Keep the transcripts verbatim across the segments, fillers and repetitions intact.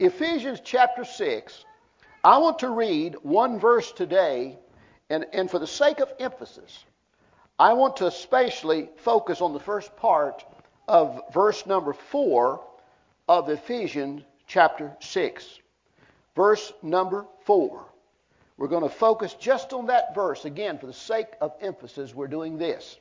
Ephesians chapter six, I want to read one verse today, and, and for the sake of emphasis, I want to especially focus on the first part of verse number four of Ephesians chapter six. Verse number four. We're going to focus just on that verse. Again, for the sake of emphasis, we're doing this.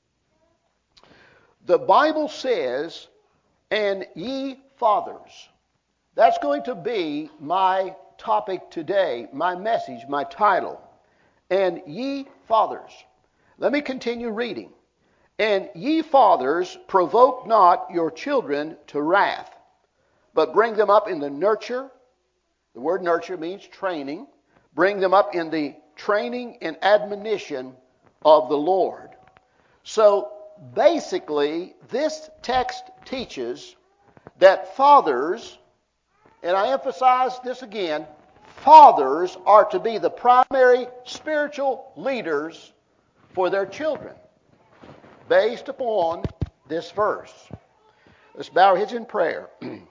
The Bible says, "And ye fathers." That's going to be my topic today, my message, my title. "And ye fathers." Let me continue reading. "And ye fathers, provoke not your children to wrath, but bring them up in the nurture." The word nurture means training. "Bring them up in the training and admonition of the Lord." So basically, this text teaches that fathers, and I emphasize this again, fathers are to be the primary spiritual leaders for their children, based upon this verse. Let's bow our heads in prayer.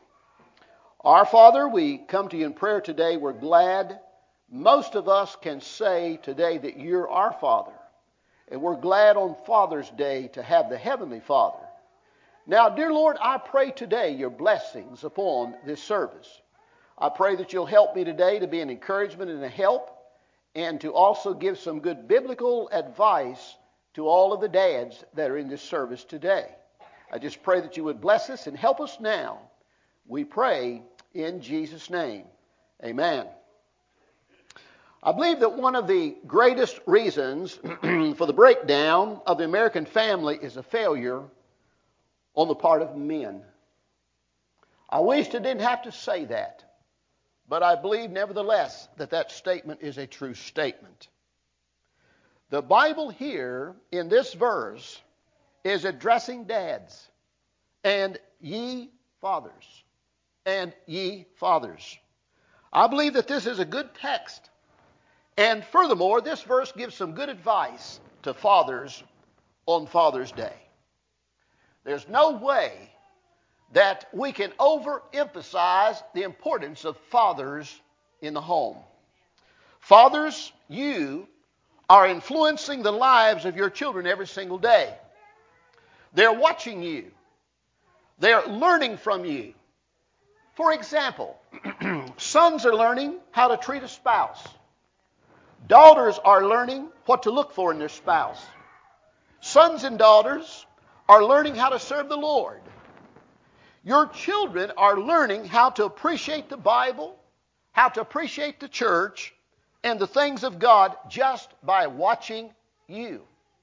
Our Father, we come to you in prayer today. We're glad most of us can say today that you're our Father. And we're glad on Father's Day to have the Heavenly Father. Now, dear Lord, I pray today your blessings upon this service. I pray that you'll help me today to be an encouragement and a help, and to also give some good biblical advice to all of the dads that are in this service today. I just pray that you would bless us and help us now. We pray in Jesus' name. Amen. I believe that one of the greatest reasons for the breakdown of the American family is a failure on the part of men. I wish I didn't have to say that, but I believe nevertheless that that statement is a true statement. The Bible here in this verse is addressing dads, and ye fathers. And ye fathers. I believe that this is a good text. And furthermore, this verse gives some good advice to fathers on Father's Day. There's no way that we can overemphasize the importance of fathers in the home. Fathers, you are influencing the lives of your children every single day. They're watching you. They're learning from you. For example, sons are learning how to treat a spouse. Daughters are learning what to look for in their spouse. Sons and daughters are learning how to serve the Lord. Your children are learning how to appreciate the Bible, how to appreciate the church, and the things of God just by watching you.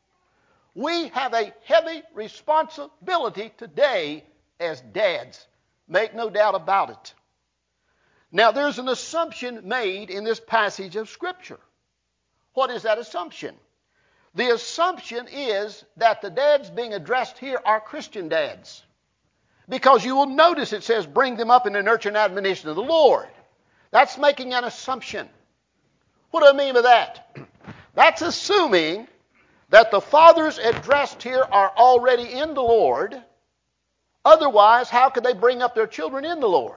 We have a heavy responsibility today as dads. Make no doubt about it. Now, there's an assumption made in this passage of Scripture. What is that assumption? The assumption is that the dads being addressed here are Christian dads. Because you will notice it says, bring them up in the nurture and admonition of the Lord. That's making an assumption. What do I mean by that? That's assuming that the fathers addressed here are already in the Lord. Otherwise, how could they bring up their children in the Lord?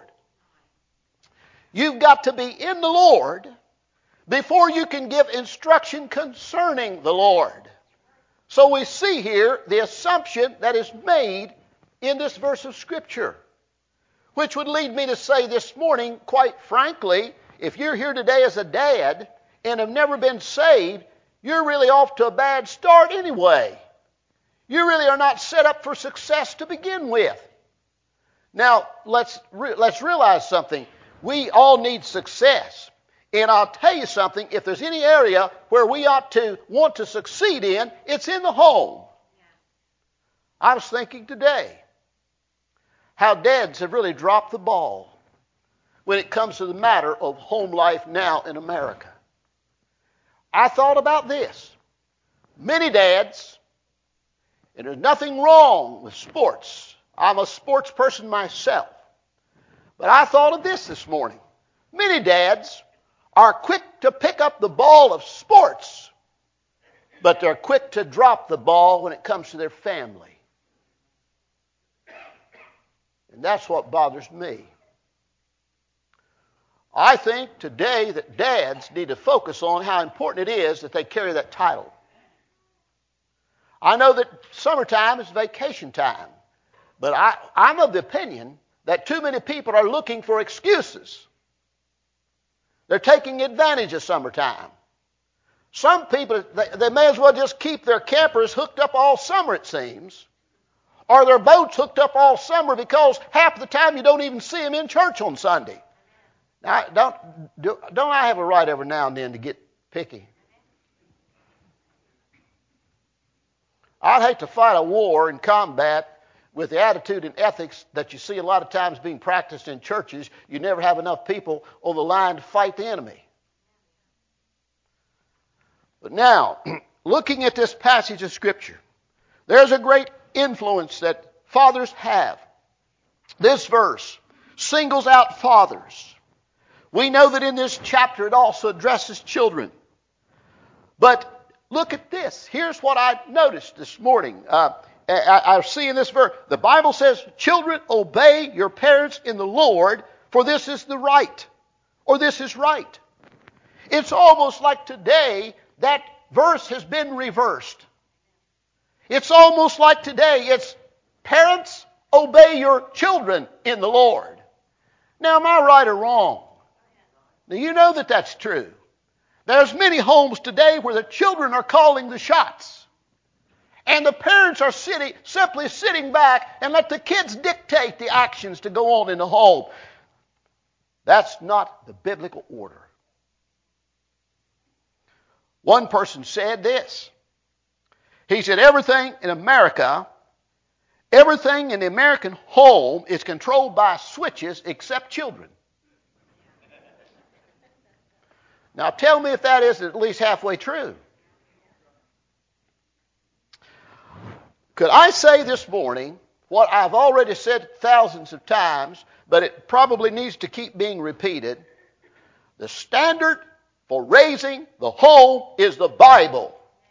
You've got to be in the Lord before you can give instruction concerning the Lord. So we see here the assumption that is made in this verse of Scripture, which would lead me to say this morning, quite frankly, if you're here today as a dad and have never been saved, you're really off to a bad start anyway. You really are not set up for success to begin with. Now, let's re- let's realize something. We all need success. And I'll tell you something, if there's any area where we ought to want to succeed in, it's in the home. I was thinking today how dads have really dropped the ball when it comes to the matter of home life now in America. I thought about this. Many dads, and there's nothing wrong with sports. I'm a sports person myself. But I thought of this this morning. Many dads are quick to pick up the ball of sports, but they're quick to drop the ball when it comes to their family. And that's what bothers me. I think today that dads need to focus on how important it is that they carry that title. I know that summertime is vacation time, but I, I'm of the opinion that too many people are looking for excuses. They're taking advantage of summertime. Some people, they, they may as well just keep their campers hooked up all summer, it seems, or their boats hooked up all summer, because half the time you don't even see them in church on Sunday. Now, don't, don't I have a right every now and then to get picky? I'd hate to fight a war in combat with the attitude and ethics that you see a lot of times being practiced in churches. You never have enough people on the line to fight the enemy. But now, looking at this passage of Scripture, there's a great influence that fathers have. This verse singles out fathers. We know that in this chapter it also addresses children. But look at this. Here's what I noticed this morning. Uh, I, I see in this verse, the Bible says, children, obey your parents in the Lord, for this is the right, or this is right. It's almost like today that verse has been reversed. It's almost like today it's, parents, obey your children in the Lord. Now, am I right or wrong? Now, you know that that's true. There's many homes today where the children are calling the shots. And the parents are sitting, simply sitting back and let the kids dictate the actions to go on in the home. That's not the biblical order. One person said this. He said, everything in America, everything in the American home is controlled by switches except children. Now tell me if that isn't at least halfway true. Could I say this morning what I've already said thousands of times, but it probably needs to keep being repeated? The standard for raising the home is the Bible.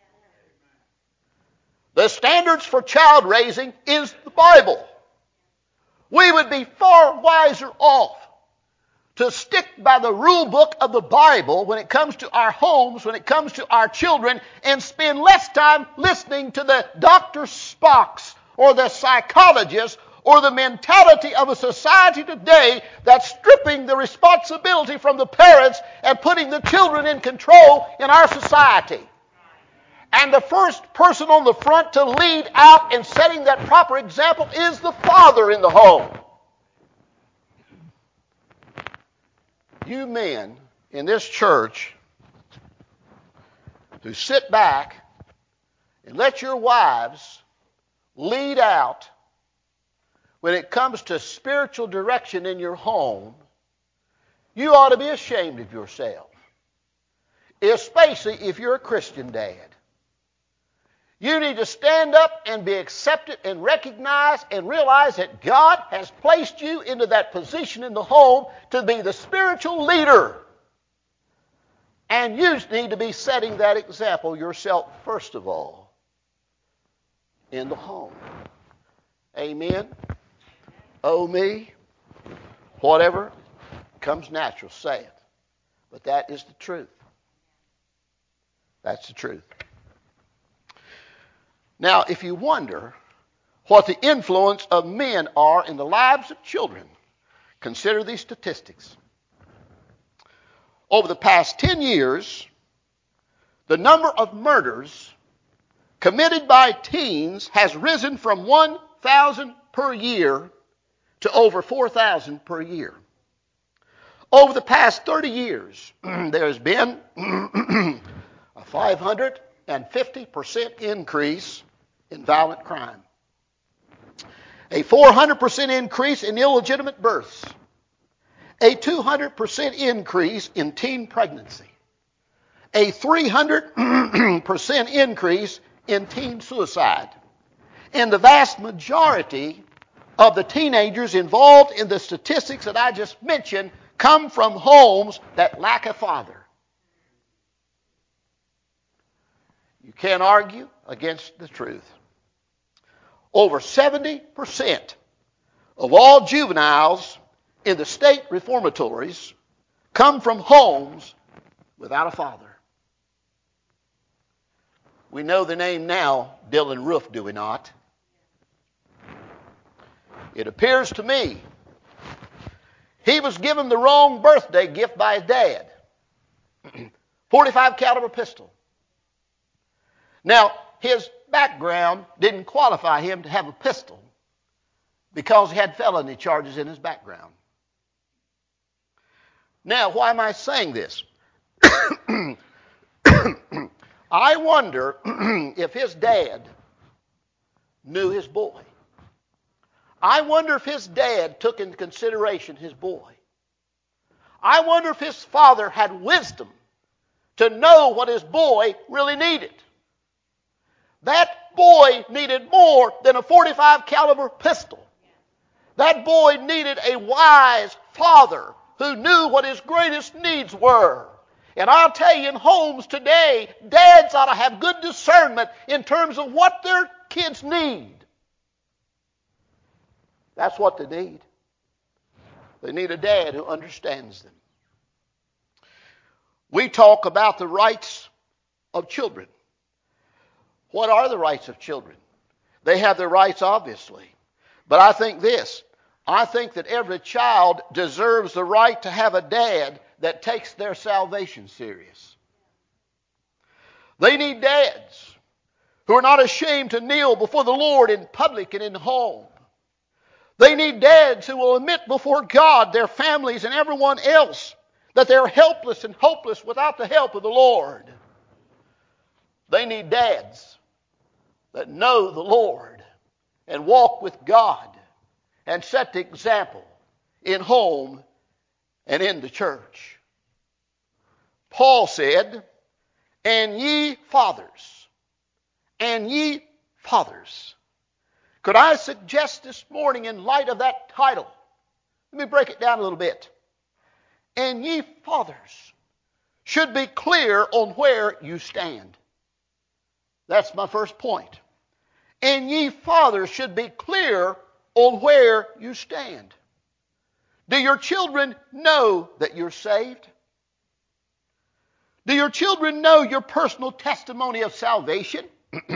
The standards for child raising is the Bible. We would be far wiser off to stick by the rule book of the Bible when it comes to our homes, when it comes to our children, and spend less time listening to the Doctor Spocks or the psychologists or the mentality of a society today that's stripping the responsibility from the parents and putting the children in control in our society. And the first person on the front to lead out in setting that proper example is the father in the home. You men in this church who sit back and let your wives lead out when it comes to spiritual direction in your home, you ought to be ashamed of yourself. Especially if you're a Christian dad. You need to stand up and be accepted and recognized and realize that God has placed you into that position in the home to be the spiritual leader. And you need to be setting that example yourself first of all in the home. Amen. Oh me, whatever comes natural, say it. But that is the truth. That's the truth. Now, if you wonder what the influence of men are in the lives of children, consider these statistics. Over the past ten years, the number of murders committed by teens has risen from one thousand per year to over four thousand per year. Over the past thirty years, there has been a five hundred fifty percent increase in violent crime, a four hundred percent increase in illegitimate births, a two hundred percent increase in teen pregnancy, a three hundred percent increase in teen suicide, and the vast majority of the teenagers involved in the statistics that I just mentioned come from homes that lack a father. You can't argue against the truth. Over seventy percent of all juveniles in the state reformatories come from homes without a father. We know the name now, Dylan Roof, do we not? It appears to me he was given the wrong birthday gift by his dad. forty-five caliber pistol. Now, his background didn't qualify him to have a pistol because he had felony charges in his background. Now, why am I saying this? I wonder if his dad knew his boy. I wonder if his dad took into consideration his boy. I wonder if his father had wisdom to know what his boy really needed. That boy needed more than a forty-five caliber pistol. That boy needed a wise father who knew what his greatest needs were. And I'll tell you, in homes today, dads ought to have good discernment in terms of what their kids need. That's what they need. They need a dad who understands them. We talk about the rights of children. What are the rights of children? They have their rights, obviously. But I think this. I think that every child deserves the right to have a dad that takes their salvation serious. They need dads who are not ashamed to kneel before the Lord in public and in home. They need dads who will admit before God, their families, and everyone else that they're helpless and hopeless without the help of the Lord. They need dads that know the Lord and walk with God and set the example in home and in the church. Paul said, "And ye fathers, and ye fathers." Could I suggest this morning, in light of that title, let me break it down a little bit. And ye fathers should be clear on where you stand. That's my first point. And ye fathers should be clear on where you stand. Do your children know that you're saved? Do your children know your personal testimony of salvation?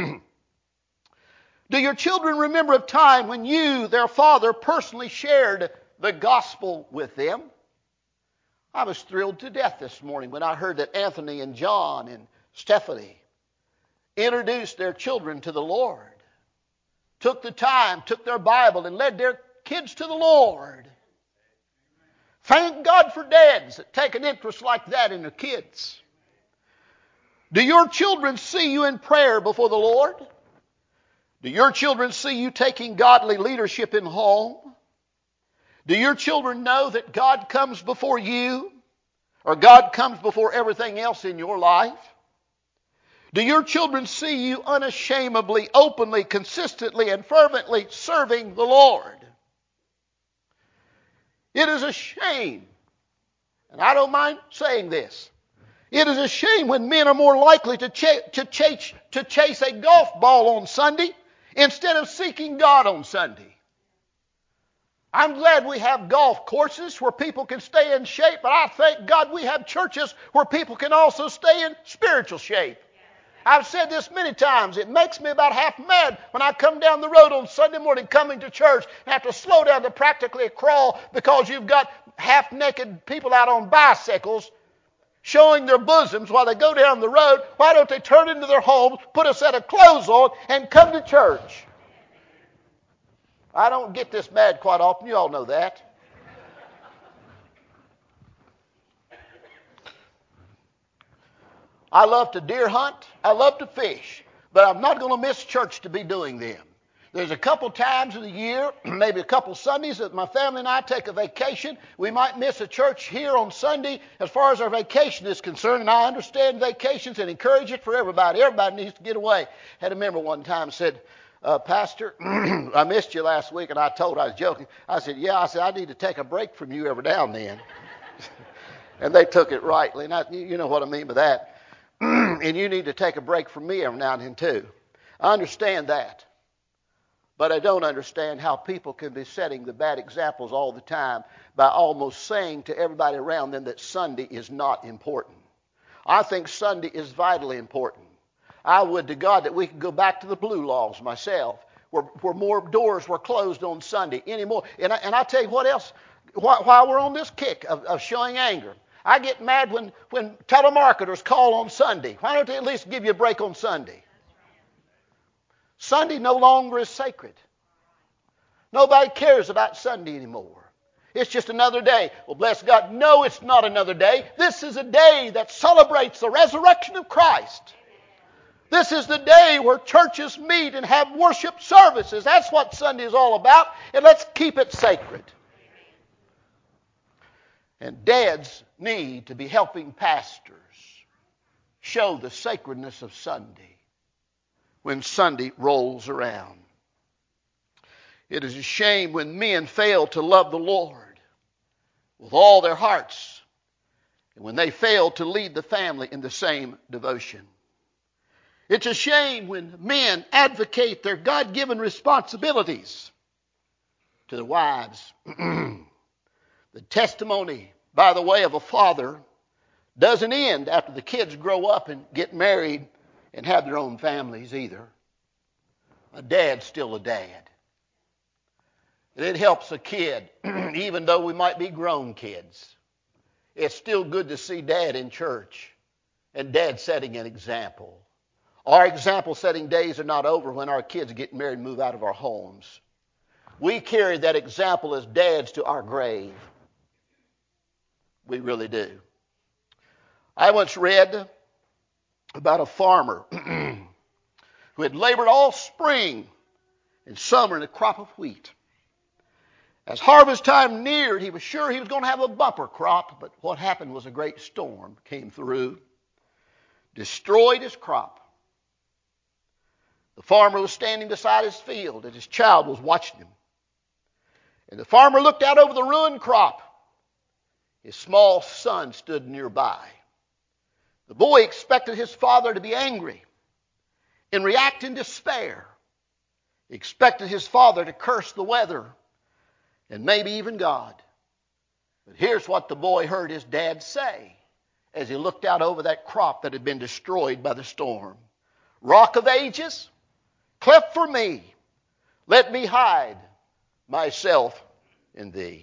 Do your children remember a time when you, their father, personally shared the gospel with them? I was thrilled to death this morning when I heard that Anthony and John and Stephanie introduced their children to the Lord, took the time, took their Bible, and led their kids to the Lord. Thank God for dads that take an interest like that in their kids. Do your children see you in prayer before the Lord? Do your children see you taking godly leadership in home? Do your children know that God comes before you, or God comes before everything else in your life? Do your children see you unashamedly, openly, consistently, and fervently serving the Lord? It is a shame, and I don't mind saying this, it is a shame when men are more likely to, ch- to, chase, to chase a golf ball on Sunday instead of seeking God on Sunday. I'm glad we have golf courses where people can stay in shape, but I thank God we have churches where people can also stay in spiritual shape. I've said this many times. It makes me about half mad when I come down the road on Sunday morning coming to church and have to slow down to practically a crawl because you've got half-naked people out on bicycles showing their bosoms while they go down the road. Why don't they turn into their homes, put a set of clothes on, and come to church? I don't get this mad quite often. You all know that. I love to deer hunt. I love to fish. But I'm not going to miss church to be doing them. There's a couple times of the year, maybe a couple Sundays, that my family and I take a vacation. We might miss a church here on Sunday as far as our vacation is concerned. And I understand vacations and encourage it for everybody. Everybody needs to get away. Had a member one time said, uh, Pastor, I missed you last week. And I told her, I was joking. I said, yeah, I said, I need to take a break from you every now and then. And they took it rightly. And I, you know what I mean by that. And you need to take a break from me every now and then too. I understand that. But I don't understand how people can be setting the bad examples all the time by almost saying to everybody around them that Sunday is not important. I think Sunday is vitally important. I would to God that we could go back to the blue laws myself, where, where more doors were closed on Sunday anymore. And, I, and I'll tell you what else, while, while we're on this kick of, of showing anger, I get mad when, when telemarketers call on Sunday. Why don't they at least give you a break on Sunday? Sunday no longer is sacred. Nobody cares about Sunday anymore. It's just another day. Well, bless God. No, it's not another day. This is a day that celebrates the resurrection of Christ. This is the day where churches meet and have worship services. That's what Sunday is all about. And let's keep it sacred. And dads need to be helping pastors show the sacredness of Sunday when Sunday rolls around. It is a shame when men fail to love the Lord with all their hearts, and when they fail to lead the family in the same devotion. It's a shame when men advocate their God-given responsibilities to their wives. The testimony, by the way, of a father doesn't end after the kids grow up and get married and have their own families either. A dad's still a dad. It helps a kid, even though we might be grown kids. It's still good to see Dad in church and Dad setting an example. Our example-setting days are not over when our kids get married and move out of our homes. We carry that example as dads to our grave. We really do. I once read about a farmer who had labored all spring and summer in a crop of wheat. As harvest time neared, he was sure he was going to have a bumper crop, but what happened was a great storm came through, destroyed his crop. The farmer was standing beside his field, and his child was watching him. And the farmer looked out over the ruined crop. His small son stood nearby. The boy expected his father to be angry and react in despair. He expected his father to curse the weather and maybe even God. But here's what the boy heard his dad say as he looked out over that crop that had been destroyed by the storm. Rock of ages, cleft for me, let me hide myself in thee.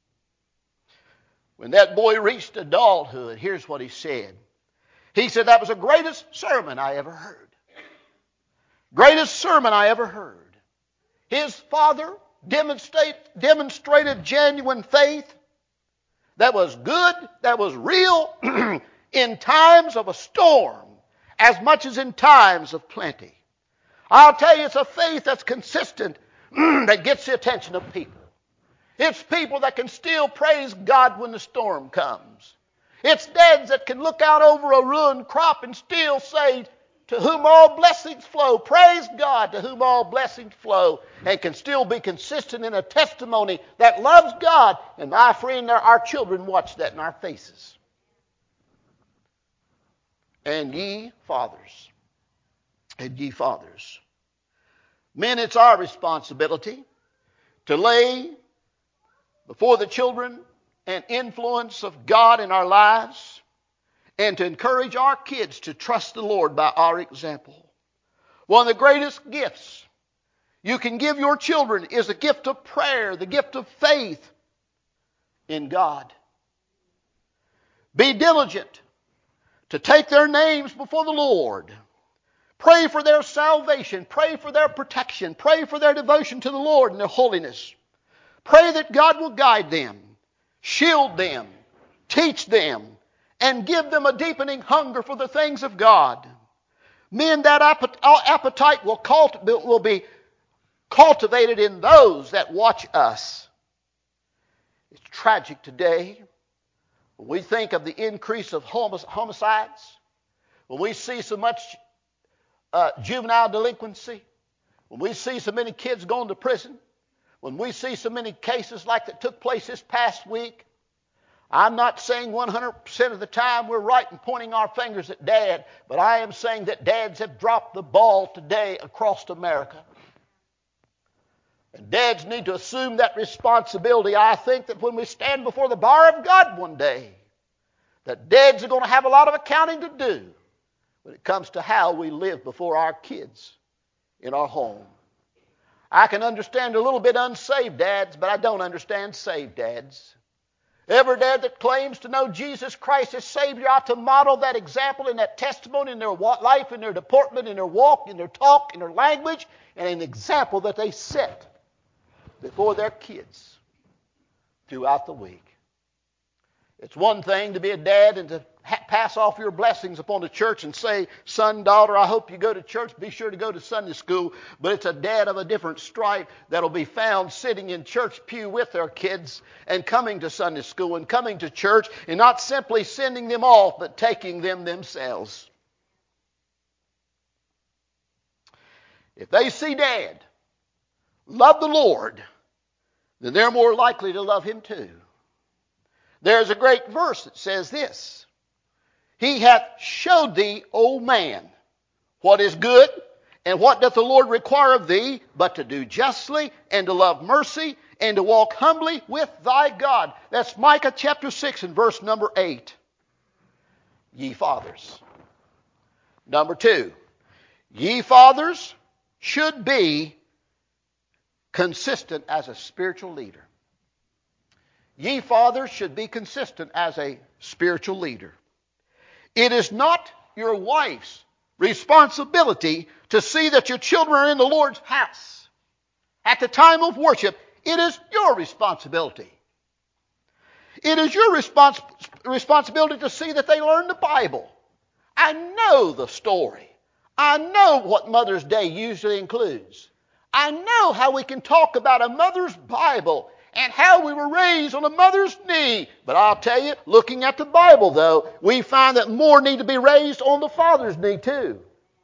When that boy reached adulthood, here's what he said. He said, that was the greatest sermon I ever heard. Greatest sermon I ever heard. His father demonstrate, demonstrated genuine faith that was good, that was real in times of a storm as much as in times of plenty. I'll tell you, it's a faith that's consistent that gets the attention of people. It's people that can still praise God when the storm comes. It's dads that can look out over a ruined crop and still say, to whom all blessings flow, praise God, to whom all blessings flow, and can still be consistent in a testimony that loves God. And my friend, our children watch that in our faces. And ye fathers, and ye fathers, men, it's our responsibility to lay before the children an influence of God in our lives and to encourage our kids to trust the Lord by our example. One of the greatest gifts you can give your children is the gift of prayer, the gift of faith in God. Be diligent to take their names before the Lord. Pray for their salvation. Pray for their protection. Pray for their devotion to the Lord and their holiness. Pray that God will guide them, shield them, teach them, and give them a deepening hunger for the things of God. Men, that appetite will, cult- will be cultivated in those that watch us. It's tragic today when we think of the increase of homicides, when we see so much uh, juvenile delinquency, when we see so many kids going to prison, when we see so many cases like that took place this past week. I'm not saying one hundred percent of the time we're right in pointing our fingers at Dad, but I am saying that dads have dropped the ball today across America. And dads need to assume that responsibility. I think that when we stand before the bar of God one day, that dads are going to have a lot of accounting to do when it comes to how we live before our kids in our home. I can understand a little bit unsaved dads, but I don't understand saved dads. Every dad that claims to know Jesus Christ as Savior ought to model that example and that testimony in their life, in their deportment, in their walk, in their talk, in their language, and an example that they set before their kids throughout the week. It's one thing to be a dad and to ha- pass off your blessings upon the church and say, son, daughter, I hope you go to church. Be sure to go to Sunday school. But it's a dad of a different stripe that'll be found sitting in church pew with their kids and coming to Sunday school and coming to church and not simply sending them off, but taking them themselves. If they see dad love the Lord, then they're more likely to love him too. There's a great verse that says this: He hath showed thee, O man, what is good, and what doth the Lord require of thee, but to do justly, and to love mercy, and to walk humbly with thy God. That's Micah chapter six and verse number eight. Ye fathers. Number two, ye fathers should be consistent as a spiritual leader. Ye fathers should be consistent as a spiritual leader. It is not your wife's responsibility to see that your children are in the Lord's house. At the time of worship, it is your responsibility. It is your respons- responsibility to see that they learn the Bible. I know the story. I know what Mother's Day usually includes. I know how we can talk about a mother's Bible and how we were raised on a mother's knee. But I'll tell you, looking at the Bible, though, we find that more need to be raised on the father's knee, too.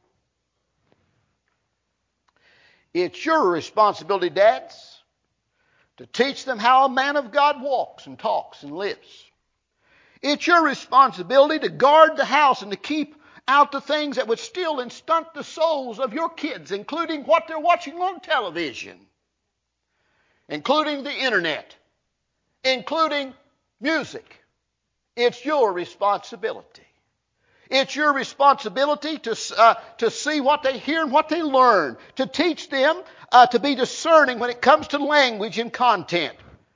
It's your responsibility, dads, to teach them how a man of God walks and talks and lives. It's your responsibility to guard the house and to keep out the things that would still and stunt the souls of your kids, including what they're watching on television, including the internet, including music. It's your responsibility. It's your responsibility to, uh, to see what they hear and what they learn, to teach them uh, to be discerning when it comes to language and content.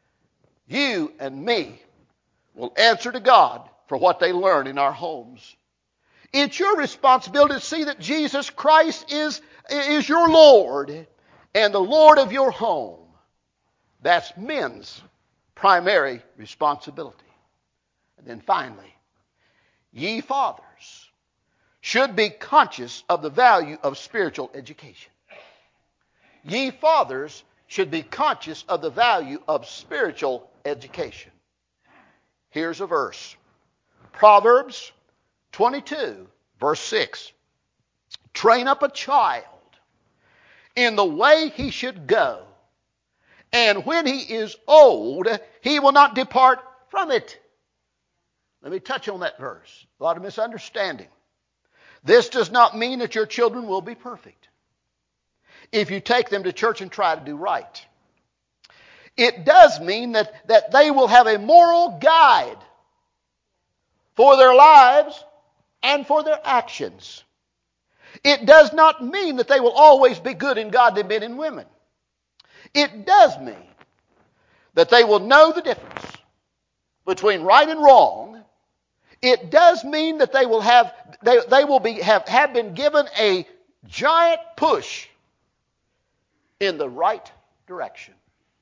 You and me will answer to God for what they learn in our homes. It's your responsibility to see that Jesus Christ is, is your Lord and the Lord of your home. That's men's primary responsibility. And then finally, ye fathers should be conscious of the value of spiritual education. Ye fathers should be conscious of the value of spiritual education. Here's a verse. Proverbs twenty-two, verse six. Train up a child in the way he should go, and when he is old, he will not depart from it. Let me touch on that verse. A lot of misunderstanding. This does not mean that your children will be perfect if you take them to church and try to do right. It does mean that, that they will have a moral guide for their lives and for their actions. It does not mean that they will always be good and godly men and women. It does mean that they will know the difference between right and wrong. It does mean that they will have they, they will be have, have been given a giant push in the right direction.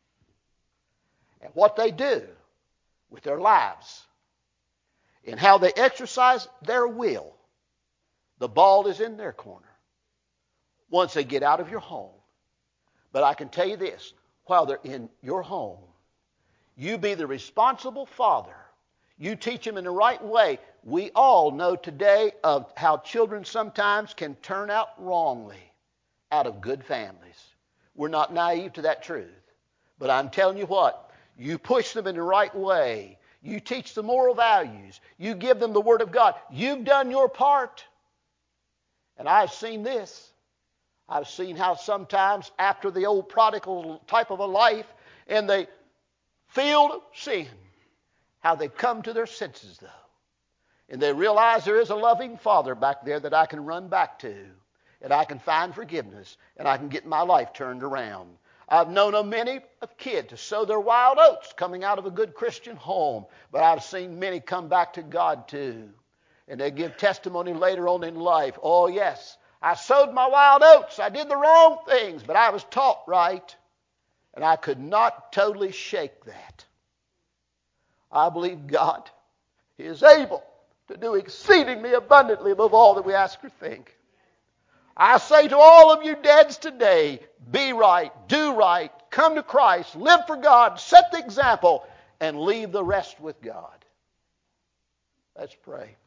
And what they do with their lives and how they exercise their will, the ball is in their corner once they get out of your home. But I can tell you this, while they're in your home, you be the responsible father. You teach them in the right way. We all know today of how children sometimes can turn out wrongly out of good families. We're not naive to that truth. But I'm telling you what, you push them in the right way. You teach them moral values. You give them the Word of God. You've done your part. And I've seen this. I've seen how sometimes after the old prodigal type of a life in the field of sin, how they come to their senses though. And they realize there is a loving Father back there that I can run back to. And I can find forgiveness. And I can get my life turned around. I've known of many of kids to sow their wild oats coming out of a good Christian home. But I've seen many come back to God too. And they give testimony later on in life. Oh yes, I sowed my wild oats. I did the wrong things. But I was taught right. And I could not totally shake that. I believe God is able to do exceedingly abundantly above all that we ask or think. I say to all of you dads today, be right, do right, come to Christ, live for God, set the example, and leave the rest with God. Let's pray.